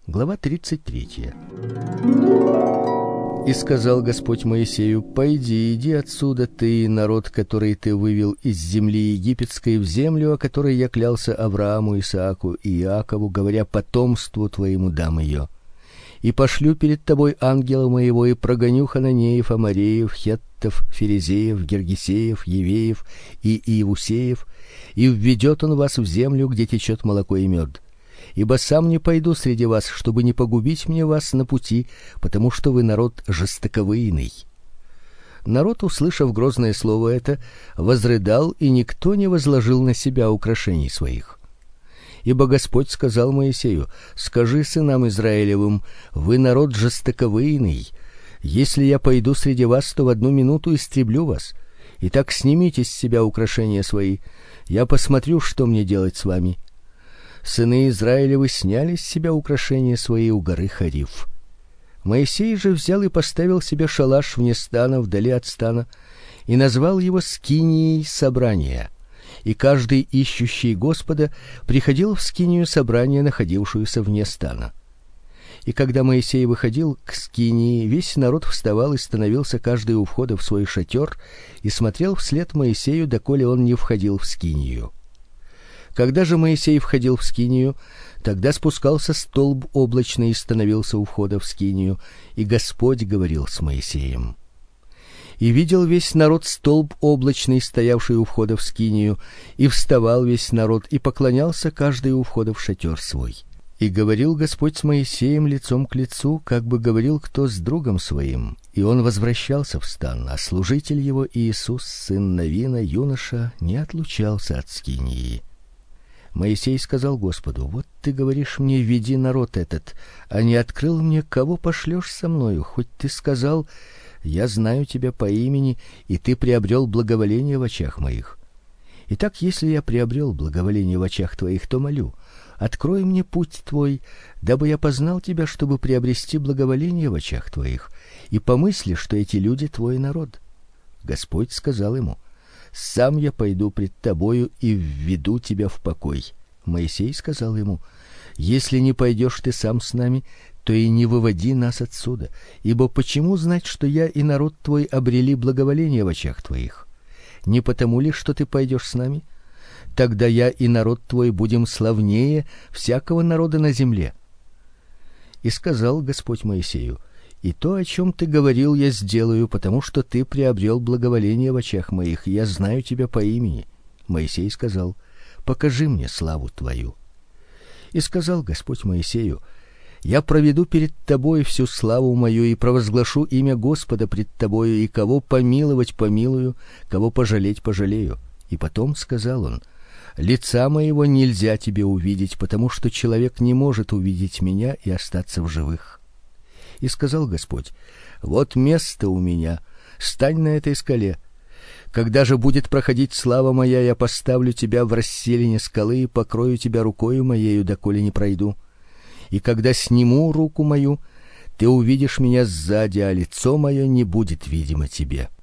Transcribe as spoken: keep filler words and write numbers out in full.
Глава тридцать третья. И сказал Господь Моисею: пойди, иди отсюда, ты и народ, который ты вывел из земли египетской, в землю, о которой я клялся Аврааму, Исааку и Иакову, говоря: потомству твоему дам ее. И пошлю перед тобой ангела моего, и прогоню хананеев, амореев, хеттов, ферезеев, гергесеев, евеев и иевусеев, и введет он вас в землю, где течет молоко и мед. Ибо сам не пойду среди вас, чтобы не погубить мне вас на пути, потому что вы народ жестоковыйный. Народ, услышав грозное слово это, возрыдал, и никто не возложил на себя украшений своих. Ибо Господь сказал Моисею: скажи сынам Израилевым: вы народ жестоковыйный. Если я пойду среди вас, то в одну минуту истреблю вас. Итак, снимите с себя украшения свои. Я посмотрю, что мне делать с вами. Сыны Израилевы сняли с себя украшения свои у горы Хорив. Моисей же взял и поставил себе шалаш вне стана, вдали от стана, и назвал его скинией собрания. И каждый ищущий Господа приходил в скинию собрания, находившуюся вне стана. И когда Моисей выходил к скинии, весь народ вставал и становился каждый у входа в свой шатер и смотрел вслед Моисею, доколе он не входил в скинию. Когда же Моисей входил в скинию, тогда спускался столб облачный и становился у входа в скинию, и Господь говорил с Моисеем. И видел весь народ столб облачный, стоявший у входа в скинию, и вставал весь народ и поклонялся каждый у входа в шатер свой. И говорил Господь с Моисеем лицом к лицу, как бы говорил кто с другом своим. И он возвращался в стан, а служитель его Иисус, сын Навина, юноша, не отлучался от скинии. Моисей сказал Господу: вот ты говоришь мне: веди народ этот, а не открыл мне, кого пошлешь со мною, хоть ты сказал: я знаю тебя по имени, и ты приобрел благоволение в очах моих. Итак, если я приобрел благоволение в очах твоих, то молю: открой мне путь твой, дабы я познал тебя, чтобы приобрести благоволение в очах твоих, и помысли, что эти люди твой народ. Господь сказал ему: сам я пойду пред тобою и введу тебя в покой. Моисей сказал ему: если не пойдешь ты сам с нами, то и не выводи нас отсюда, ибо почему знать, что я и народ твой обрели благоволение в очах твоих? Не потому ли, что ты пойдешь с нами? Тогда я и народ твой будем славнее всякого народа на земле. И сказал Господь Моисею: и то, о чем ты говорил, я сделаю, потому что ты приобрел благоволение в очах моих, и я знаю тебя по имени. Моисей сказал: покажи мне славу твою. И сказал Господь Моисею: я проведу перед тобой всю славу мою и провозглашу имя Господа пред тобою, и кого помиловать помилую, кого пожалеть пожалею. И потом сказал он: лица моего нельзя тебе увидеть, потому что человек не может увидеть меня и остаться в живых. И сказал Господь: вот место у меня, стань на этой скале. Когда же будет проходить слава моя, я поставлю тебя в расселине скалы и покрою тебя рукою моею, доколе не пройду. И когда сниму руку мою, ты увидишь меня сзади, а лицо мое не будет видимо тебе.